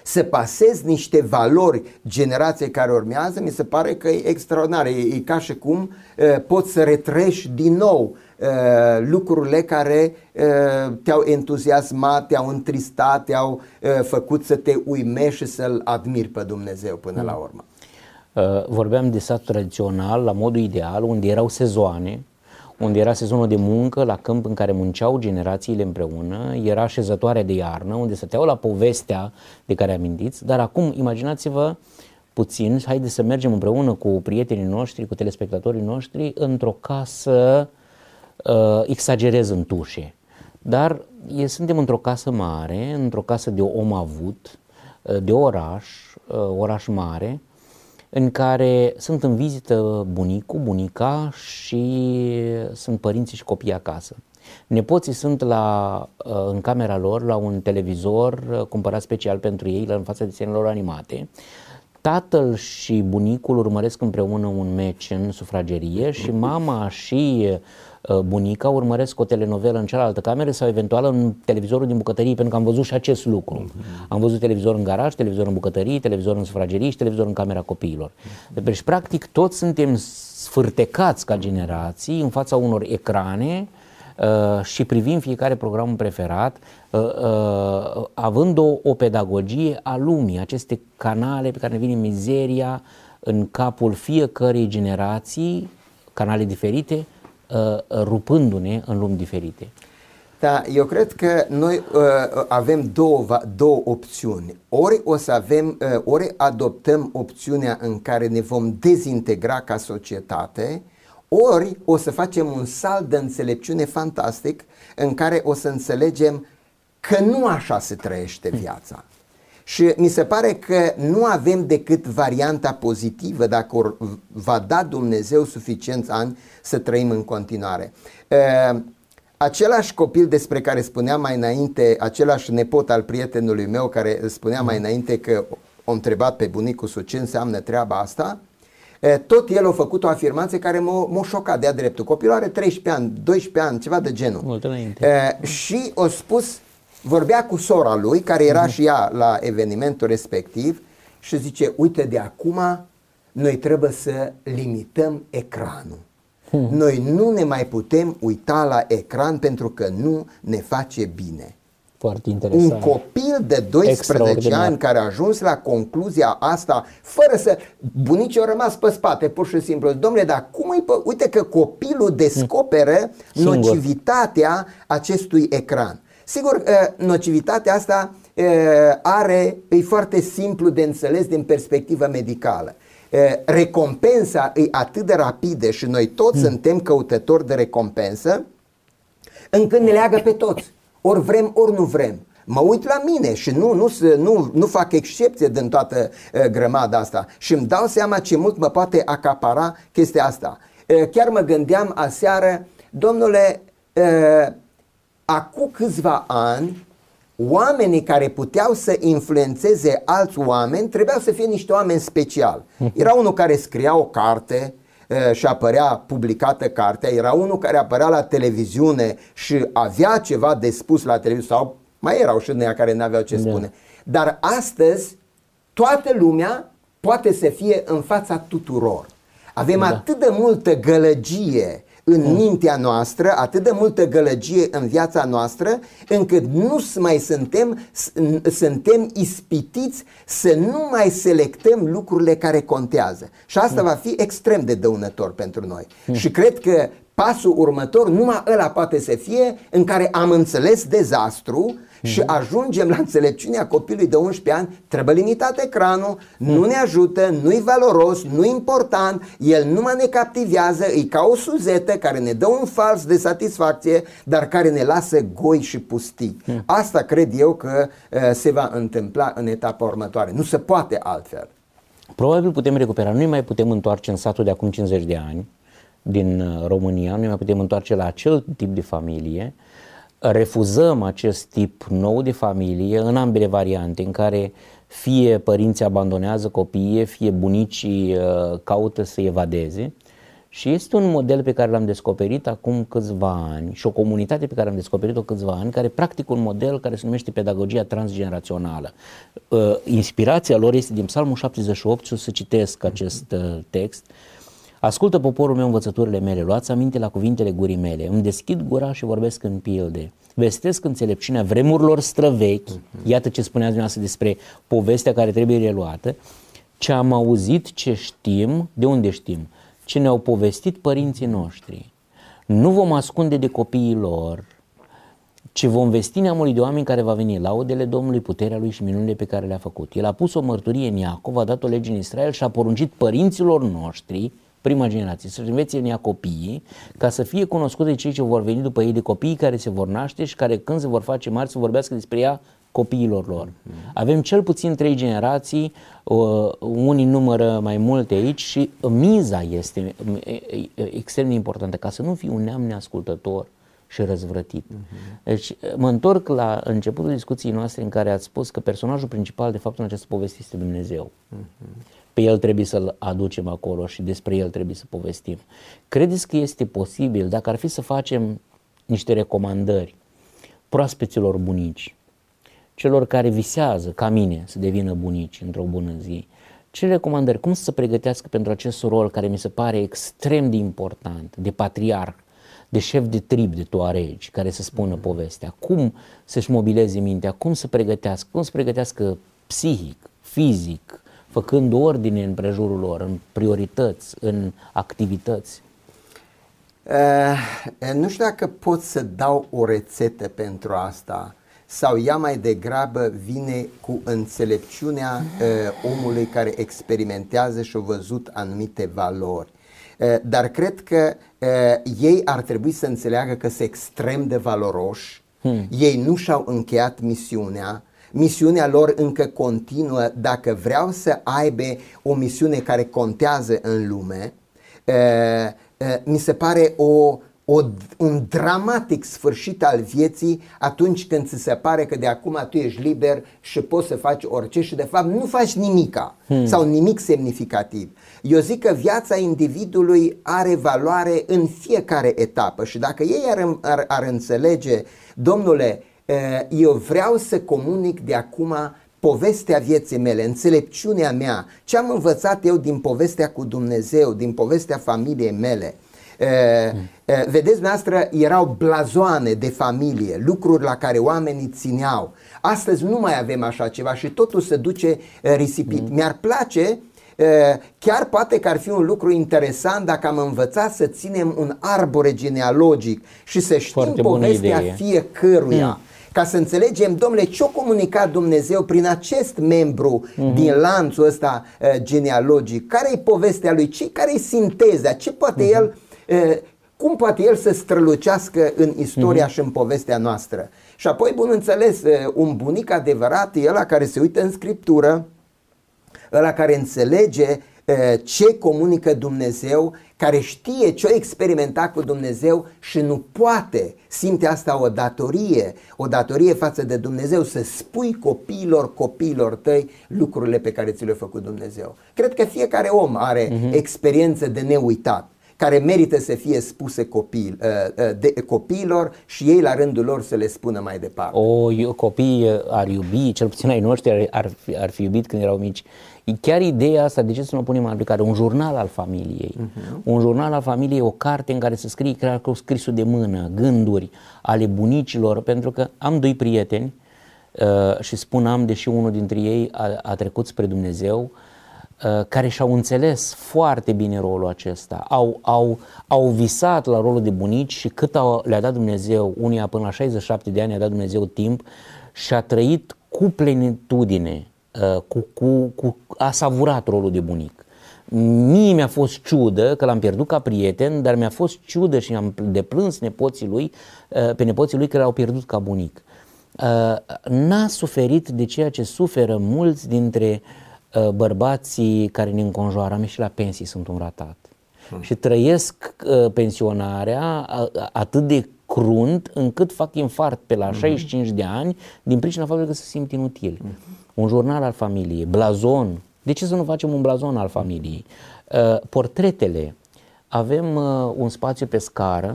să pasezi niște valori generației care urmează, mi se pare că e extraordinar. E ca și cum poți să retrăiești din nou lucrurile care te-au entuziasmat, te-au întristat, te-au făcut să te uimești și să-L admiri pe Dumnezeu până la urmă. Vorbeam de sat tradițional, la modul ideal, unde erau sezoane, unde era sezonul de muncă la câmp în care munceau generațiile împreună, era șezătoarea de iarnă, unde stăteau la povestea de care amintiți, dar acum imaginați-vă puțin, haideți să mergem împreună cu prietenii noștri, cu telespectatorii noștri, într-o casă, exagerez în tușe, dar suntem într-o casă mare, într-o casă de om avut, de oraș mare, în care sunt în vizită bunicul, bunica și sunt părinții și copiii acasă. Nepoții sunt în camera lor la un televizor cumpărat special pentru ei, în fața desenelor animate. Tatăl și bunicul urmăresc împreună un meci în sufragerie și mama și bunica urmăresc o telenovelă în cealaltă cameră sau eventual în televizorul din bucătărie, pentru că am văzut și acest lucru. Am văzut televizor în garaj, televizor în bucătărie, televizor în sufragerie și televizor în camera copiilor. Deci, practic, toți suntem sfârtecați ca generații în fața unor ecrane și privim fiecare program preferat, având o pedagogie a lumii, aceste canale pe care ne vine mizeria în capul fiecărei generații, canale diferite, rupându-ne în lumi diferite. Da, eu cred că noi avem două opțiuni. Ori adoptăm opțiunea în care ne vom dezintegra ca societate, ori o să facem un salt de înțelepciune fantastic în care o să înțelegem că nu așa se trăiește viața. Și mi se pare că nu avem decât varianta pozitivă dacă va da Dumnezeu suficienți ani să trăim în continuare. Același copil despre care spuneam mai înainte, același nepot al prietenului meu care spunea mai înainte că o întrebat pe bunicul său ce înseamnă treaba asta, tot el a făcut o afirmație care m-a șocat de-a dreptul. Copilul are 13 ani, 12 ani, ceva de genul. Mult înainte. Și a spus, vorbea cu sora lui, care era și ea la evenimentul respectiv, și zice, uite, de acum noi trebuie să limităm ecranul. Noi nu ne mai putem uita la ecran pentru că nu ne face bine. Foarte interesant. Un copil de 12 ani care a ajuns la concluzia asta, fără să... Bunicii au rămas pe spate, pur și simplu. Dom'le, dar cum e... Uite că copilul descoperă nocivitatea acestui ecran. Sigur, nocivitatea asta e foarte simplu de înțeles din perspectivă medicală. Recompensa e atât de rapidă și noi toți suntem căutători de recompensă, încât ne leagă pe toți. Ori vrem, ori nu vrem. Mă uit la mine și nu fac excepție din toată grămada asta și îmi dau seama ce mult mă poate acapara chestia asta. Chiar mă gândeam aseară, domnule, acum câțiva ani, oamenii care puteau să influențeze alți oameni trebuiau să fie niște oameni speciali. Era unul care scria o carte și apărea publicată cartea, era unul care apărea la televiziune și avea ceva de spus la televiziune, sau mai erau și unii care n-aveau ce spune. Dar astăzi toată lumea poate să fie în fața tuturor. Avem atât de multă gălăgie în mintea noastră, atât de multă gălăgie în viața noastră, încât nu mai suntem ispitiți să nu mai selectăm lucrurile care contează. Și asta va fi extrem de dăunător pentru noi. Și cred că pasul următor, numai ăla poate să fie, în care am înțeles dezastru și ajungem la înțelepciunea copilului de 11 ani, trebuie limitat ecranul, nu ne ajută, nu-i valoros, nu-i important, el nu mai ne captivează, e ca o suzetă care ne dă un fals de satisfacție, dar care ne lasă goi și pustii. Asta cred eu că se va întâmpla în etapa următoare. Nu se poate altfel. Probabil putem recupera, nu ne mai putem întoarce în satul de acum 50 de ani din România, nu ne mai putem întoarce la acel tip de familie. Refuzăm acest tip nou de familie în ambele variante, în care fie părinții abandonează copiii, fie bunicii caută să evadeze, Și este un model pe care l-am descoperit acum câțiva ani și o comunitate pe care am descoperit-o câțiva ani, care practică un model care se numește pedagogia transgenerațională. Inspirația lor este din Psalmul 78 și o să citesc acest text. Ascultă poporul meu învățăturile mele, luați aminte la cuvintele gurii mele, îmi deschid gura și vorbesc în pilde, vestesc înțelepciunea vremurilor străvechi, iată ce spuneați dumneavoastră despre povestea care trebuie reluată, ce am auzit, ce știm, de unde știm? Ce ne-au povestit părinții noștri. Nu vom ascunde de copiii lor, ci vom vesti neamului de oameni care va veni, laudele Domnului, puterea Lui și minunile pe care le-a făcut. El a pus o mărturie în Iacov, a dat o lege în Israel și a poruncit părinților noștri, prima generație, să-și învețe în ea copiii, ca să fie cunoscute de cei ce vor veni după ei, de copiii care se vor naște și care când se vor face mari să vorbească despre ea copiilor lor. Avem cel puțin 3 generații, unii numără mai multe aici și miza este extrem de importantă, ca să nu fii un neam neascultător și răzvrătit. Deci mă întorc la începutul discuției noastre în care ați spus că personajul principal de fapt în această poveste este Dumnezeu. Pe El trebuie să-L aducem acolo și despre El trebuie să povestim. Credeți că este posibil, dacă ar fi să facem niște recomandări proaspeților bunici, celor care visează, ca mine, să devină bunici într-o bună zi, ce recomandări, cum să se pregătească pentru acest rol care mi se pare extrem de important, de patriarh, de șef de trib, de toaregi, care să spună povestea, cum să-și mobileze mintea, cum să pregătească psihic, fizic, făcând ordine în prejurul lor, în priorități, în activități? Nu știu dacă pot să dau o rețetă pentru asta, sau ea mai degrabă vine cu înțelepciunea omului care experimentează și a văzut anumite valori. Dar cred că ei ar trebui să înțeleagă că sunt extrem de valoroși, ei nu și-au încheiat misiunea lor încă continuă dacă vreau să aibă o misiune care contează în lume. Mi se pare un dramatic sfârșit al vieții atunci când ți se pare că de acum tu ești liber și poți să faci orice și de fapt nu faci nimica sau nimic semnificativ. Eu zic că viața individului are valoare în fiecare etapă și dacă ei ar înțelege, domnule, eu vreau să comunic de acum povestea vieții mele, înțelepciunea mea, ce am învățat eu din povestea cu Dumnezeu, din povestea familiei mele. Vedeți, noastră erau blazoane de familie, lucruri la care oamenii țineau. Astăzi nu mai avem așa ceva și totul se duce risipit. Mi-ar place, chiar poate că ar fi un lucru interesant dacă am învățat să ținem un arbore genealogic și să știm povestea fiecăruia. Ca să înțelegem, domnule, ce-a comunicat Dumnezeu prin acest membru din lanțul ăsta genealogic, care e povestea lui, care e sinteza, ce poate el, cum poate el să strălucească în istoria și în povestea noastră. Și apoi, bun înțeles, un bunic adevărat e ăla care se uită în Scriptură, ăla care înțelege ce comunică Dumnezeu, care știe ce a experimentat cu Dumnezeu și nu poate, simte asta o datorie față de Dumnezeu, să spui copiilor tăi lucrurile pe care ți le-a făcut Dumnezeu. Cred că fiecare om are experiență de neuitat, care merită să fie spuse copiilor și ei la rândul lor să le spună mai departe. Copiii ar iubi, cel puțin ai noștri ar fi iubit când erau mici. Chiar ideea asta, de ce să nu o punem în aplicare? Un jurnal al familiei. Un jurnal al familiei, o carte în care să scrii cu scrisul de mână, gânduri ale bunicilor, pentru că am 2 prieteni și spun deși unul dintre ei a trecut spre Dumnezeu, care și-au înțeles foarte bine rolul acesta, au visat la rolul de bunici și cât le-a dat Dumnezeu, unia până la 67 de ani a dat Dumnezeu timp și a trăit cu plenitudine, a savurat rolul de bunic. Mie mi-a fost ciudă că l-am pierdut ca prieten, dar mi-a fost ciudă și am deplâns pe nepoții lui că l-au pierdut ca bunic. N-a suferit de ceea ce suferă mulți dintre bărbații care ne înconjoară. Am ieșit la pensii, sunt un ratat. Și trăiesc pensionarea atât de crunt încât fac infart pe la 65 de ani din pricina faptului că se simt inutili. Un jurnal al familiei, blazon. De ce să nu facem un blazon al familiei? Portretele, avem un spațiu pe scară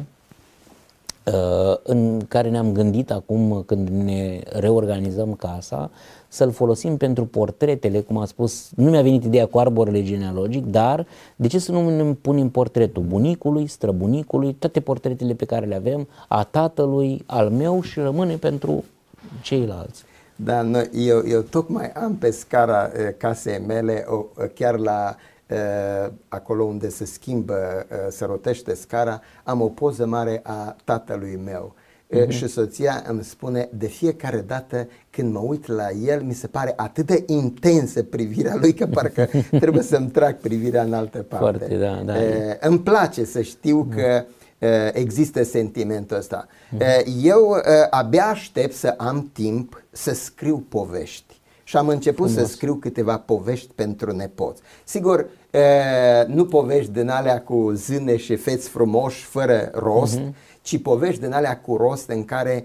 în care ne-am gândit acum când ne reorganizăm casa să-l folosim pentru portretele, cum a spus, nu mi-a venit ideea cu arborele genealogic, dar de ce să nu ne punem portretul bunicului, străbunicului, toate portretele pe care le avem, a tatălui, al meu și rămâne pentru ceilalți. Da, eu tocmai am pe scara casei mele, chiar la acolo unde se schimbă, se rotește scara, am o poză mare a tatălui meu. Și soția îmi spune, de fiecare dată când mă uit la el, mi se pare atât de intensă privirea lui că parcă trebuie să-mi trag privirea în altă parte. Foarte, da. Îmi place să știu că există sentimentul ăsta. Eu abia aștept să am timp să scriu povești. Și am început să scriu câteva povești pentru nepoți. Sigur, nu povești din alea cu zâne și feți frumoși fără rost, ci povești din alea cu rost în care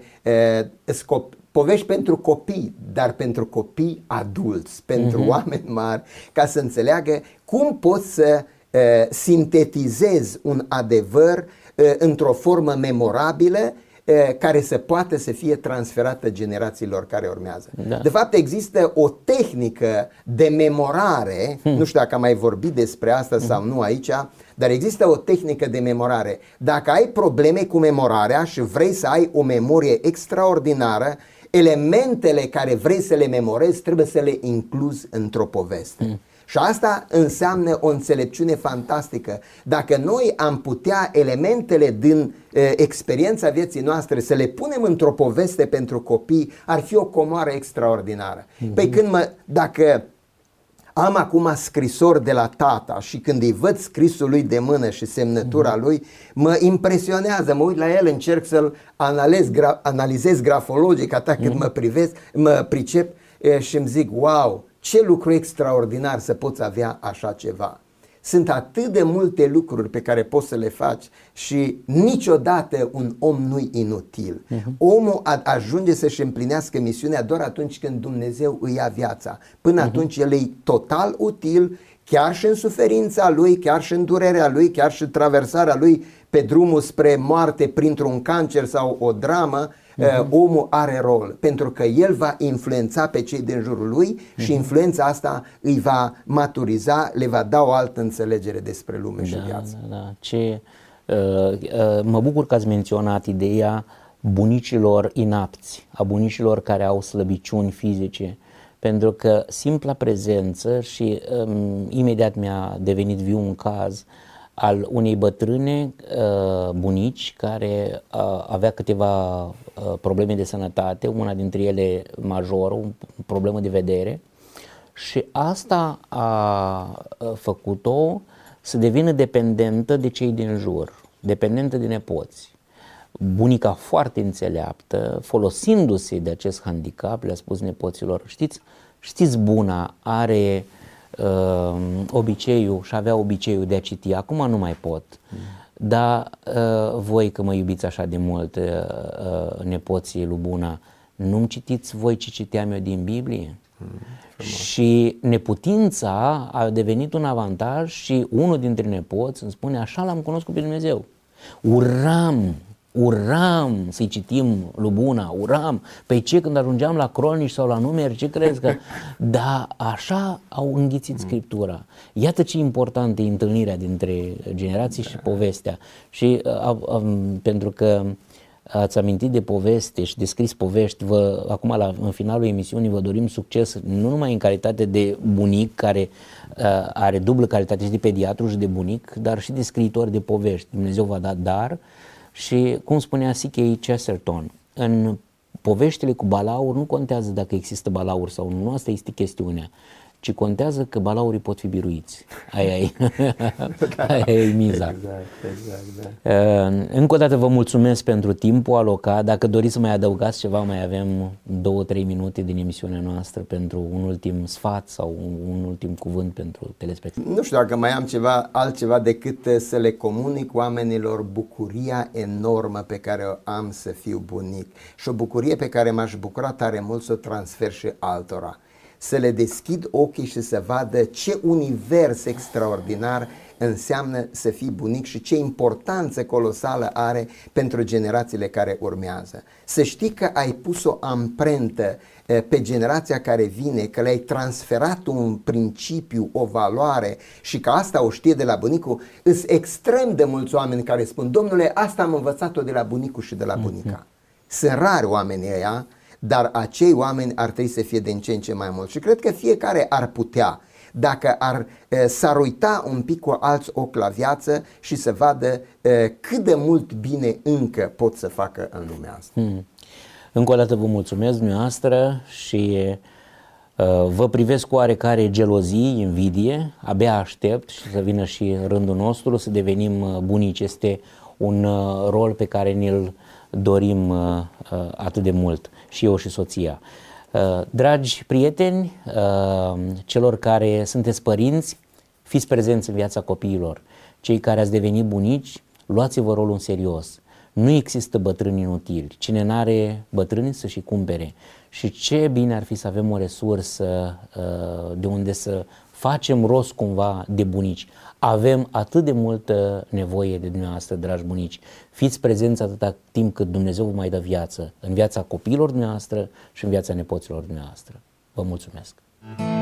povești pentru copii, dar pentru copii adulți, pentru oameni mari, ca să înțeleagă cum poți să sintetizezi un adevăr într-o formă memorabilă care să poată să fie transferată generațiilor care urmează. Da. De fapt, există o tehnică de memorare, nu știu dacă am mai vorbit despre asta sau nu aici, dar există o tehnică de memorare. Dacă ai probleme cu memorarea și vrei să ai o memorie extraordinară, elementele care vrei să le memorezi trebuie să le incluzi într-o poveste. Și asta înseamnă o înțelepciune fantastică. Dacă noi am putea elementele din experiența vieții noastre să le punem într-o poveste pentru copii, ar fi o comoară extraordinară. Păi dacă am acum scrisori de la tata și când îi văd scrisul lui de mână și semnătura lui, mă impresionează, mă uit la el, încerc să-l analizez grafologic atât cât mă pricep și îmi zic, wow, ce lucru extraordinar să poți avea așa ceva. Sunt atât de multe lucruri pe care poți să le faci și niciodată un om nu-i inutil. Omul ajunge să-și împlinească misiunea doar atunci când Dumnezeu îi ia viața. Până atunci el e total util, chiar și în suferința lui, chiar și în durerea lui, chiar și traversarea lui pe drumul spre moarte printr-un cancer sau o dramă. Omul are rol, pentru că el va influența pe cei din jurul lui și influența asta îi va maturiza, le va da o altă înțelegere despre lume și viață. Mă bucur că ați menționat ideea bunicilor inapți, a bunicilor care au slăbiciuni fizice, pentru că simpla prezență și imediat mi-a devenit viu un caz al unei bătrâne bunici care avea câteva probleme de sănătate, una dintre ele majoră, o problemă de vedere, și asta a făcut-o să devină dependentă de cei din jur, dependentă de nepoți. Bunica foarte înțeleaptă, folosindu-se de acest handicap, le-a spus nepoților, știți buna are obiceiul și avea obiceiul de a citi, acum nu mai pot, dar voi că mă iubiți așa de mult, nepoții lui Buna, nu-mi citiți voi ce citeam eu din Biblie? Și neputința a devenit un avantaj și unul dintre nepoți îmi spune, așa l-am cunoscut pe Dumnezeu, uram să-i citim lui Buna, uram. Păi ce, când ajungeam la cronici sau la numeri, ce crezi că... Da, așa au înghițit Scriptura. Iată ce important e întâlnirea dintre generații și povestea. Și pentru că ați amintit de poveste și de scris povești, acum în finalul emisiunii vă dorim succes, nu numai în calitate de bunic care are dublă calitate și de pediatru și de bunic, dar și de scriitor de povești. Dumnezeu v-a dat dar. Și cum spunea C.K. Chesterton, în poveștile cu balauri nu contează dacă există balauri sau nu, asta este chestiunea, ci contează că balaurii pot fi biruiți. Aia e miza. Exact. Încă o dată vă mulțumesc pentru timpul alocat. Dacă doriți să mai adăugați ceva, mai avem 2-3 minute din emisiunea noastră pentru un ultim sfat sau un ultim cuvânt pentru telespectatori. Nu știu dacă mai am altceva decât să le comunic oamenilor bucuria enormă pe care o am să fiu bunic și o bucurie pe care m-aș bucura tare mult să o transfer și altora. să le deschid ochii și să vadă ce univers extraordinar înseamnă să fii bunic și ce importanță colosală are pentru generațiile care urmează. Să știi că ai pus o amprentă pe generația care vine, că le-ai transferat un principiu, o valoare și că asta o știe de la bunicul. Îs extrem de mulți oameni care spun: domnule, asta am învățat-o de la bunicul și de la bunica. Sunt rari oamenii ăia, dar acei oameni ar trebui să fie din ce în ce mai mulți. Și cred că fiecare ar putea, dacă s-ar uita un pic cu alți ochi la viață și să vadă cât de mult bine încă pot să facă în lumea asta. Încă o dată vă mulțumesc dumneavoastră și vă privesc cu oarecare gelozie, invidie. Abia aștept și să vină și rândul nostru să devenim bunici. Este un rol pe care ne-l dorim atât de mult, și eu și soția. Dragi prieteni, celor care sunteți părinți, fiți prezenți în viața copiilor. Cei care ați devenit bunici, luați-vă rolul în serios. Nu există bătrâni inutili. Cine n-are bătrâni să și cumpere. Și ce bine ar fi să avem o resursă de unde să facem rost cumva de bunici. Avem atât de multă nevoie de dumneavoastră, dragi bunici. Fiți prezenți atâta timp cât Dumnezeu vă mai dă viață, în viața copiilor dumneavoastră și în viața nepoților dumneavoastră. Vă mulțumesc!